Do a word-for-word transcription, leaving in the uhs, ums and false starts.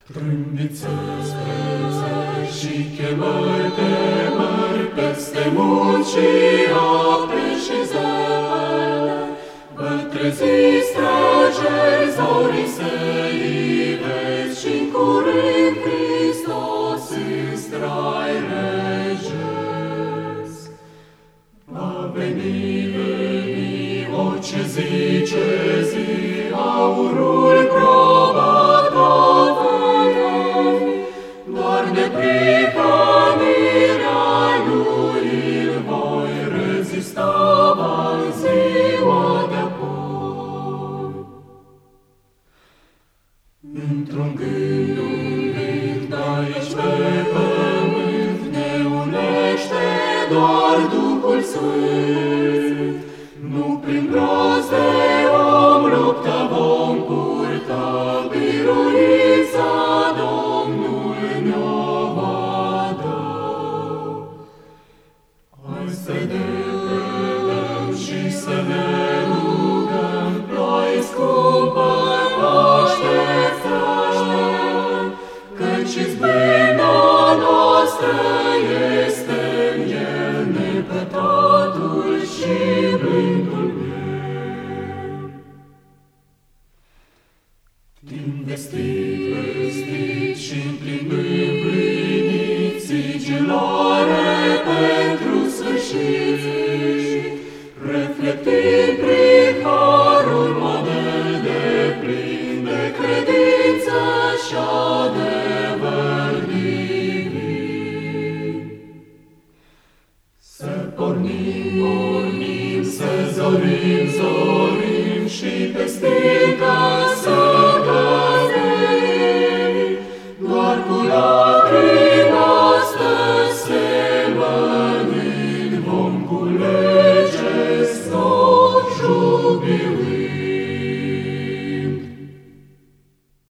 Trâmbiță spre țări și chemări de mări, peste munți și ape și zări. Vă treziți, străgeri, zorii se ivesc, și-n curând Hristos în strai regesc. Va veni, veni, orice zi, ce zi, aurul probat va veni, doar neprihănirea lui îl voi rezista în ziua de-apoi. Într-un gând, un gând aici pe pământ ne unește doar Duhul Sfânt. Nu prin broz de om lupta vom purta, biruința Domnul ne-o va da. Hai să ne predăm și să ne rugăm, ploi scumpă așteptăm, căci izbâna noastră este în El, nepătatul și rândul meu. Timp vestit, vestit și-n plin împlinit, sigilare pentru sfârșit, reflectind prin harul model de plin de credință și adevăr divin. Să pornim, pornim, să zorim, zorim și pe stâncă să căzem, doar cu lacrimi astăzi semănând vom culege.